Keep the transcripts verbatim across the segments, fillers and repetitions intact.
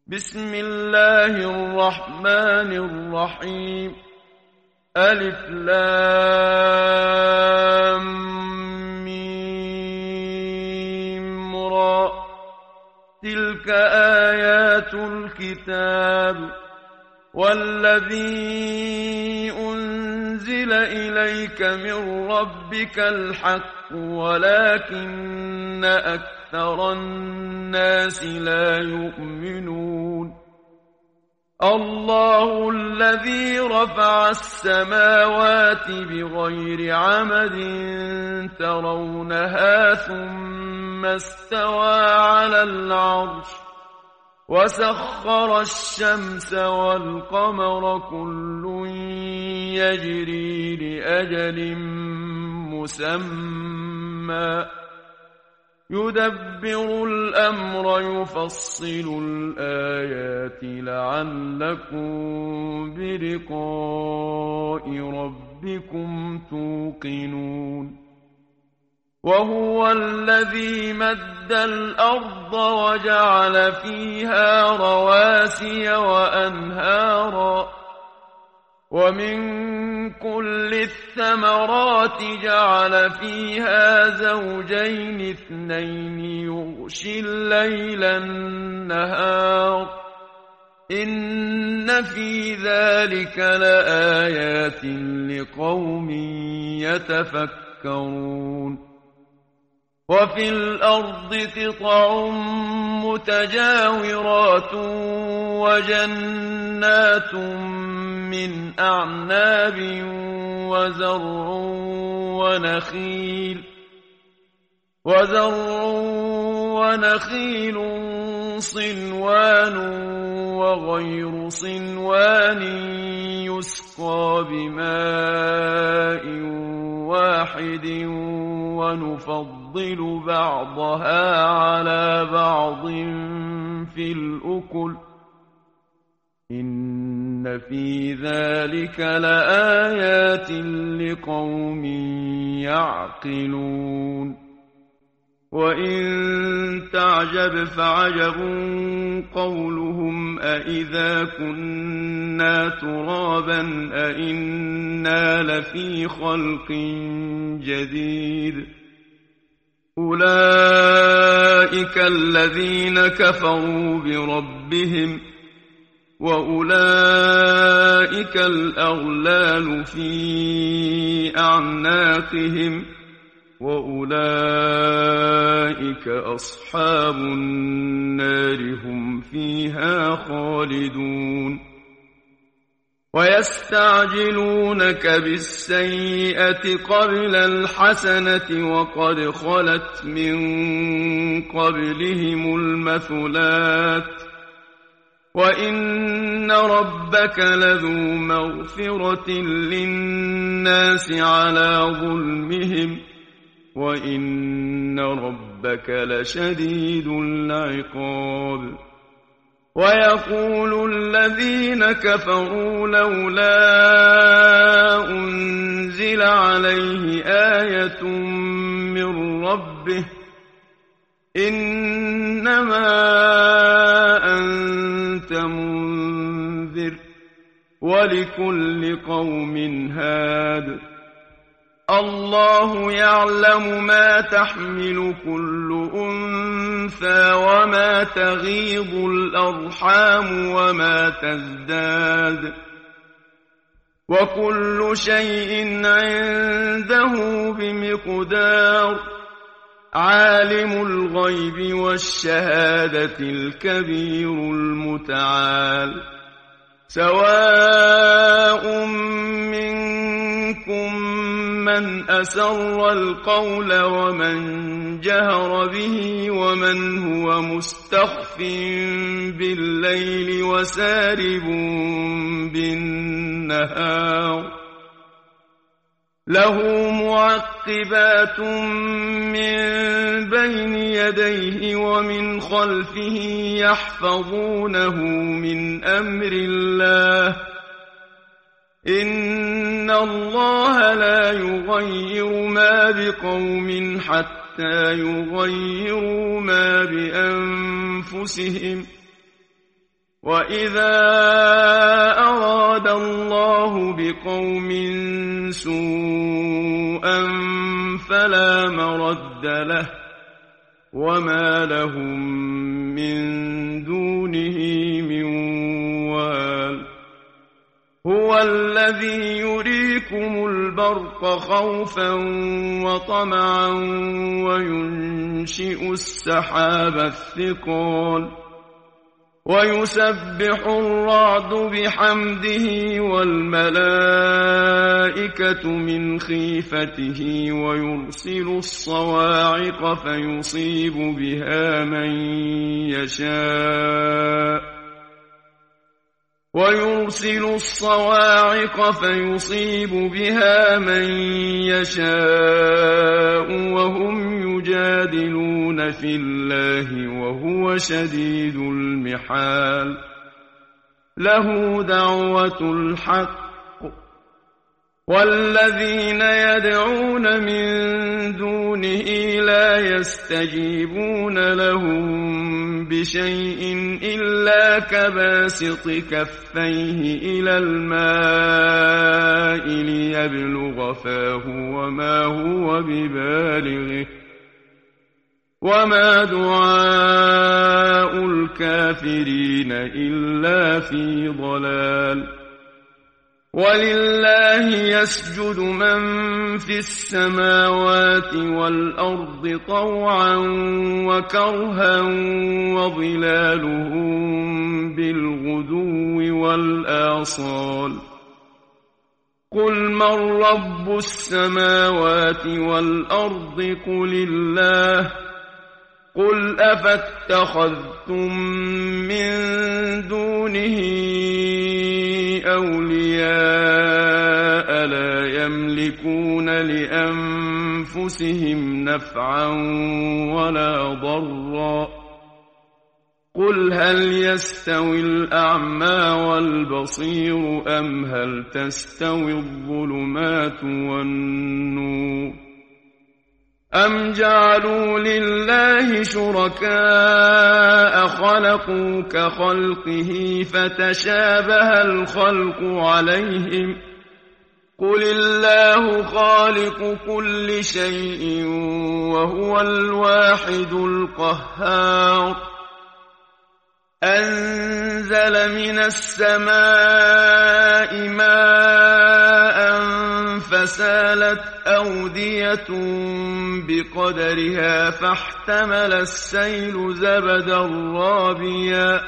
بسم الله الرحمن الرحيم. ألف لام ميم را. تلك آيات الكتاب والذي أنزل إليك من ربك الحق ولكن أكثر الناس لا يؤمنون. الله الذي رفع السماوات بغير عمد ترونها ثم استوى على العرش وسخر الشمس والقمر كل يجري لأجل مسمى يدبر الأمر يفصل الآيات لعلكم بلقاء ربكم توقنون. وهو الذي مد الأرض وجعل فيها رواسي وأنهارا ومن كل الثمرات جعل فيها زوجين اثنين يغشي الليل النهار إن في ذلك لآيات لقوم يتفكرون. وفي الأرض قطع متجاورات وجنات من أعناب وزرع ونخيل وزرع ونخيل صنوان وغير صنوان يسقى بماء واحد ونفضل بعضها على بعض في الأكل إن في ذلك لآيات لقوم يعقلون. وإن تعجب فعجب قولهم أإذا كنا ترابا أإنا لفي خلق جديد. أولئك الذين كفروا بربهم وأولئك الأغلال في أعناقهم وأولئك أصحاب النار هم فيها خالدون. ويستعجلونك بالسيئة قبل الحسنة وقد خلت من قبلهم المثلات وإن ربك لذو مغفرة للناس على ظلمهم وإن ربك لشديد العقاب. ويقول الذين كفروا لولا أنزل عليه آية من ربه إنما أنت منذر ولكل قوم هاد. الله يعلم ما تحمل كل أنثى وما تغيض الأرحام وما تزداد وكل شيء عنده بمقدار. عالم الغيب والشهادة الكبير المتعال. سواء منكم من أسر القول ومن جهر به ومن هو مستخف بالليل وسارب بالنهار. له معقبات من بين يديه ومن خلفه يحفظونه من أمر الله إن الله لا يغير ما بقوم حتى يغيروا ما بأنفسهم وَإِذَا أَرَادَ اللَّهُ بِقَوْمٍ سُوءًا فَلَا مَرَدَّ لَهُ وَمَا لَهُم مِّن دُونِهِ مِن وَالٍ هُوَ الَّذِي يُرِيكُمُ الْبَرْقَ خَوْفًا وَطَمَعًا وَيُنشِئُ السَّحَابَ الثِّقَالَ وَيُسَبِّحُ الرَّعْدُ بِحَمْدِهِ وَالْمَلَائِكَةُ مِنْ خِيفَتِهِ وَيُرْسِلُ الصَّوَاعِقَ فَيُصِيبُ بِهَا مَن يَشَاءُ وَيُرْسِلُ الصَّوَاعِقَ فَيُصِيبُ بِهَا مَن يَشَاءُ وَهُمْ يُجَادِلُونَ فِي اللَّهِ وَهُوَ شَدِيدُ الْمِحَالِ لَهُ دَعْوَةُ الْحَقِّ وَالَّذِينَ يَدْعُونَ مِن دُونِهِ لَا يَسْتَجِيبُونَ لَهُم بِشَيْءٍ إِلَّا كَبَاسِطِ كَفَّيْهِ إِلَى الْمَاءِ لِيَبْلُغَ فَاهُ وَمَا هُوَ بِبَالِغِهِ وَمَا دُعَاءُ الْكَافِرِينَ إِلَّا فِي ضَلَالٍ وَلِلَّهِ يَسْجُدُ مَن فِي السَّمَاوَاتِ وَالْأَرْضِ طَوْعًا وَكَرْهًا وَظِلَالُهُم بِالْغُدُوِّ وَالْآصَالِ قُلْ مَن رَّبُّ السَّمَاوَاتِ وَالْأَرْضِ قُلِ اللَّهُ قُلْ أَفَاتَّخَذْتُم مِّن دُونِهِ أَوْلِيَاءَ لَا يَمْلِكُونَ لِأَنفُسِهِمْ نَفْعًا وَلَا ضَرًّا قُلْ هَلْ يَسْتَوِي الْأَعْمَىٰ وَالْبَصِيرُ أَمْ هَلْ تَسْتَوِي الظُّلُمَاتُ وَالنُّورُ أَمْ جَعَلُوا لِلَّهِ شُرَكَاءَ خَلَقُوا كَخَلْقِهِ فَتَشَابَهَ الْخَلْقُ عَلَيْهِمْ قُلِ اللَّهُ خَالِقُ كُلِّ شَيْءٍ وَهُوَ الْوَاحِدُ الْقَهَّارُ أَنزَلَ مِنَ السَّمَاءِ مَاءً فَسَالَتْ أَوْدِيَةٌ بِقَدَرِهَا فَاحْتَمَلَ السَّيْلُ زَبَدًا رَّابِيًا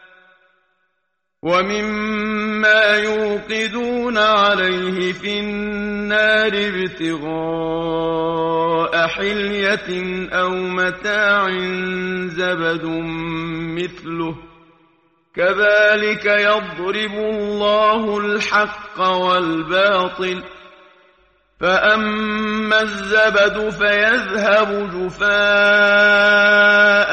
وَمِمَّا يُوقِدُونَ عَلَيْهِ فِي النَّارِ ابْتِغَاءَ حِلْيَةٍ أَوْ مَتَاعٍ زَبَدٌ مِّثْلُهُ كَذَٰلِكَ يَضْرِبُ اللَّهُ الْحَقَّ وَالْبَاطِلَ فَأَمَّا الزَّبَدُ فَيَذْهَبُ جُفَاءً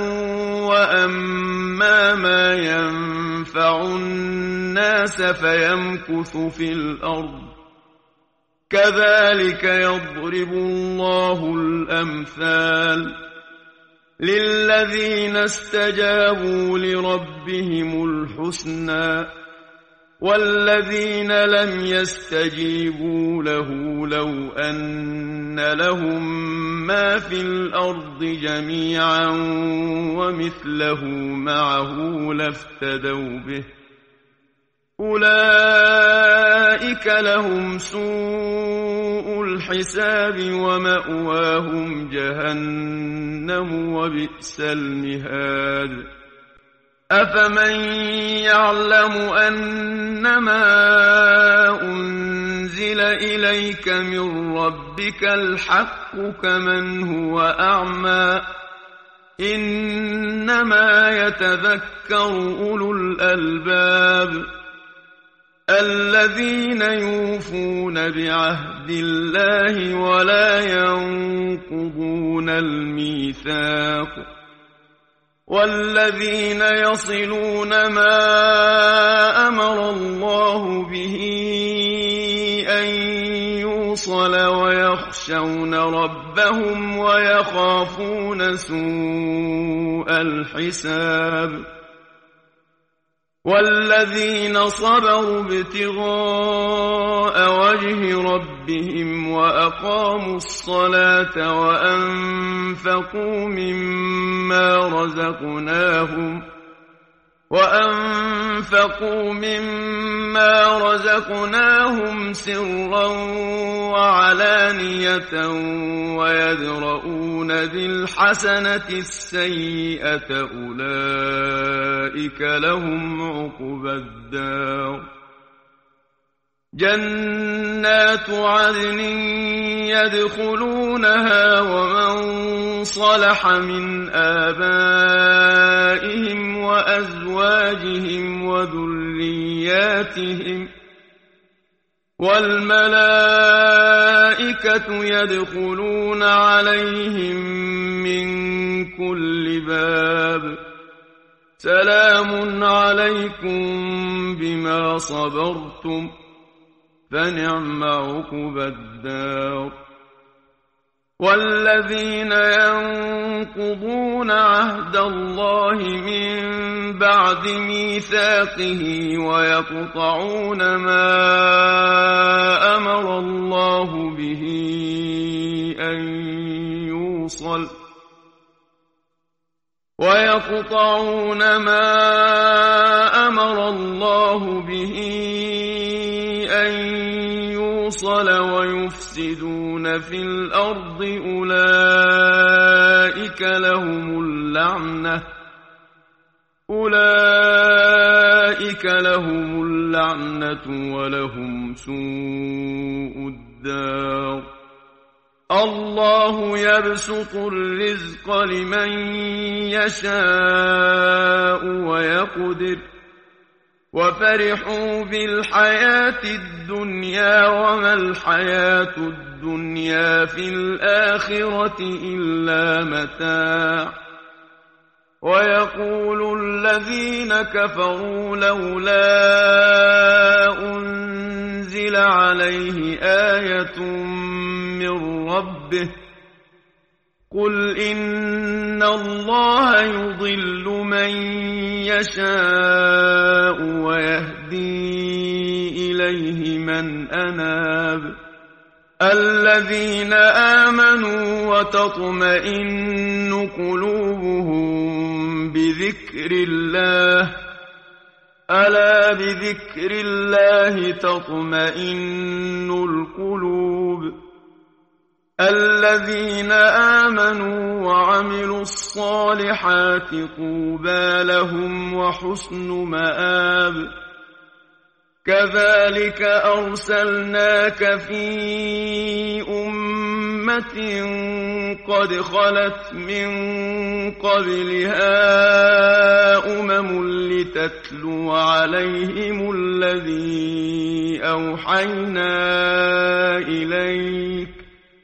وَأَمَّا مَا يَنفَعُ النَّاسَ فَيَمْكُثُ فِي الْأَرْضِ كَذَٰلِكَ يَضْرِبُ اللَّهُ الْأَمْثَالَ لِلَّذِينَ اسْتَجَابُوا لِرَبِّهِمُ الْحُسْنَىٰ وَالَّذِينَ لَمْ يَسْتَجِيبُوا لَهُ لَوْ أَنَّ لَهُم مَّا فِي الْأَرْضِ جَمِيعًا وَمِثْلَهُ مَعَهُ لَافْتَدَوْا بِهِ أُولَٰئِكَ لَهُمْ سُوءُ الْحِسَابِ وَمَأْوَاهُمْ جَهَنَّمُ وَبِئْسَ الْمِهَادُ أَفَمَن يَعْلَمُ أَنَّمَا أُنزِلَ إِلَيْكَ مِن رَّبِّكَ الْحَقُّ كَمَنْ هُوَ أَعْمَىٰ إِنَّمَا يَتَذَكَّرُ أُولُو الْأَلْبَابِ الَّذِينَ يُوفُونَ بِعَهْدِ اللَّهِ وَلَا يَنقُضُونَ الْمِيثَاقَ وَالَّذِينَ يَصِلُونَ مَا أَمَرَ اللَّهُ بِهِ أَن يُوصَلَ وَيَخْشَوْنَ رَبَّهُمْ وَيَخَافُونَ سُوءَ الْحِسَابِ والذين صبروا ابتغاء وجه ربهم وأقاموا الصلاة وأنفقوا مما رزقناهم وأنفقوا مما رزقناهم سرا وعلانية ويدرؤون بالحسنة السيئة أولئك لهم عقبى الدار جنات عدن يدخلونها ومن صلح من آبائهم وأزواجهم وذرياتهم والملائكة يدخلون عليهم من كل باب سلام عليكم بما صبرتم فنعم عقبى الدار والذين ينقضون عهد الله من بعد ميثاقه ويقطعون ما أمر الله به أن يوصل ويقطعون ما أمر الله به أن يوصل ويفسدون في الأرض أولئك لهم اللعنة أولئك لهم اللعنة ولهم سوء الدار الله يبسط الرزق لمن يشاء ويقدر وفرحوا بالحياة الدنيا وما الحياة الدنيا في الآخرة إلا متاع ويقول الذين كفروا لولا أنزل عليه آية من ربه قل إن الله يضل من يشاء ويهدي إليه من أناب الذين آمنوا وتطمئن قلوبهم بذكر الله ألا بذكر الله تطمئن القلوب الذين آمنوا وعملوا الصالحات طوبى لهم وحسن مآب كذلك أرسلناك في أمة قد خلت من قبلها أمم لتتلو عليهم الذي أوحينا إليك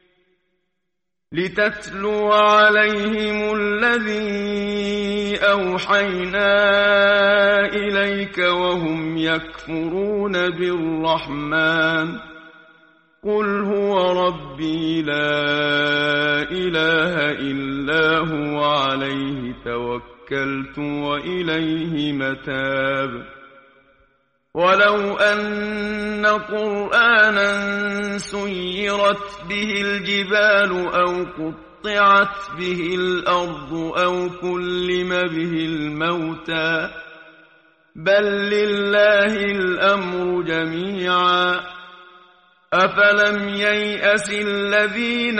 لتتلو عليهم الذي أوحينا إليك وهم يكفرون بالرحمن قل هو ربي لا إله إلا هو عليه توكلت وإليه متاب ولو أن قرآنا سيرت به الجبال أو قطعت به الأرض أو كلم به الموتى بل لله الأمر جميعا أفلم ييأس الذين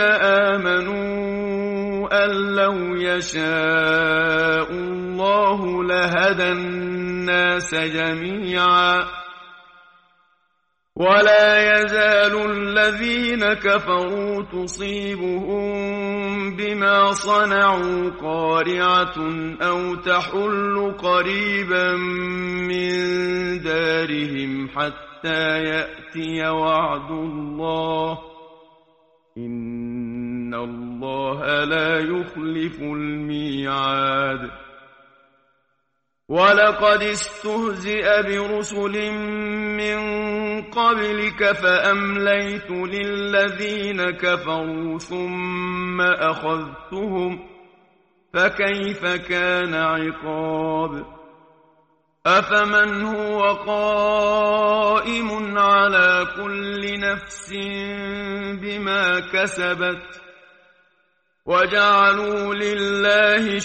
آمنوا أن لو يشاء الله لهدى الناس جميعا ولا يزال الذين كفروا تصيبهم بما صنعوا قارعة أو تحل قريبا من دارهم حتى يأتي وعد الله إن الله لا يخلف الميعاد ولقد استهزئ برسل من قبلك فأمليت للذين كفروا ثم أخذتهم فكيف كان عقاب أفمن هو قائم على كل نفس بما كسبت وجعلوا لله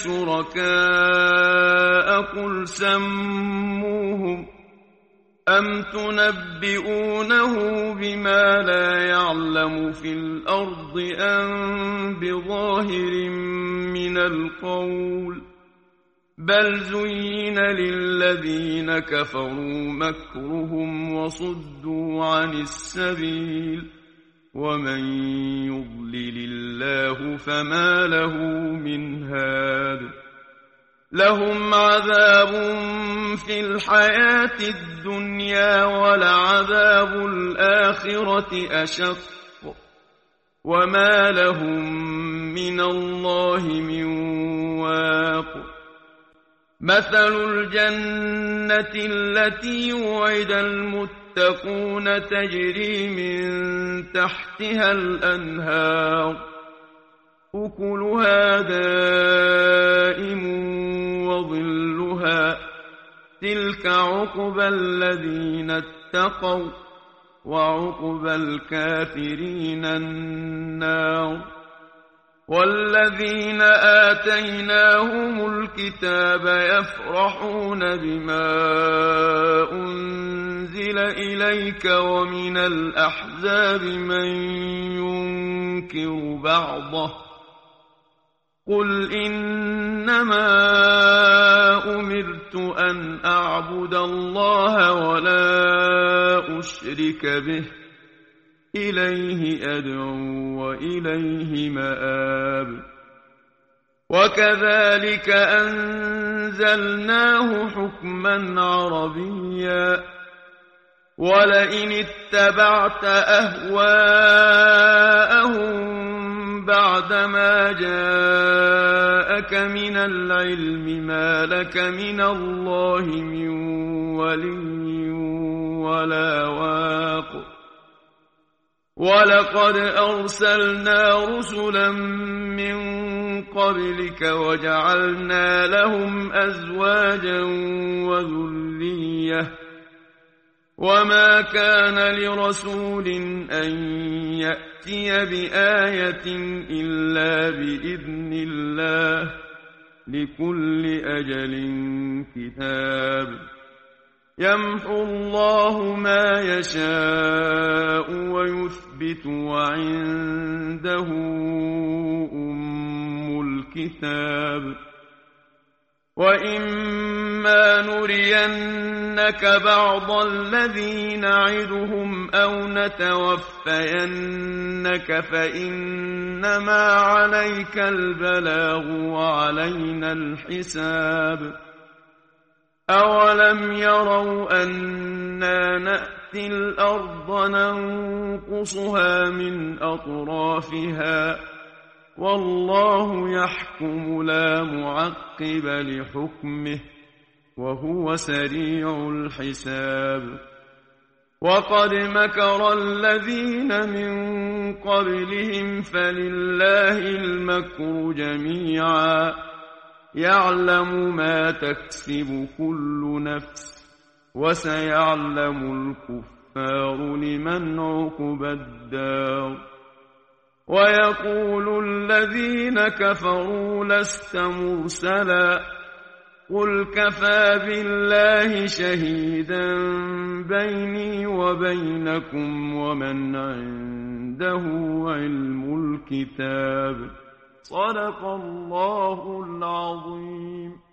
شركاء قل سموهم أم تنبئونه بما لا يعلم في الأرض أم بظاهر من القول بل زين للذين كفروا مكرهم وصدوا عن السبيل ومن يضلل الله فما له من هاد لهم عذاب في الحياة الدنيا ولعذاب الآخرة أشق وما لهم من الله من واق مثل الجنة التي وعد المتقون تجري من تحتها الأنهار أكلها دائم وظلها تلك عقبى الذين اتقوا وعقبى الكافرين النار والذين آتيناهم الكتاب يفرحون بما أنزل إليك ومن الأحزاب من ينكر بعضه قل إنما أمرت أن أعبد الله ولا أشرك به إليه أدعو وإليه مآب وكذلك أنزلناه حكما عربيا ولئن اتبعت أهواءهم بعدما جاءك من العلم ما لك من الله من ولي ولا واق ولقد أرسلنا رسلا من قبلك وجعلنا لهم أزواجا وذرية وما كان لرسول أن يأتي بآية إلا بإذن الله لكل أجل كتاب يمحو الله ما يشاء ويثبت وعنده أم الكتاب وإما نرينك بعض الذي نعدهم أو نتوفينك فإنما عليك البلاغ وعلينا الحساب أولم يروا أنا نأتي الأرض ننقصها من أطرافها والله يحكم لا معقب لحكمه وهو سريع الحساب وقد مكر الذين من قبلهم فلله المكر جميعا يعلم ما تكسب كل نفس وسيعلم الكفار لمن عقبى الدار ويقول الذين كفروا لست مرسلا قل كفى بالله شهيدا بيني وبينكم ومن عنده علم الكتاب صدق الله العظيم.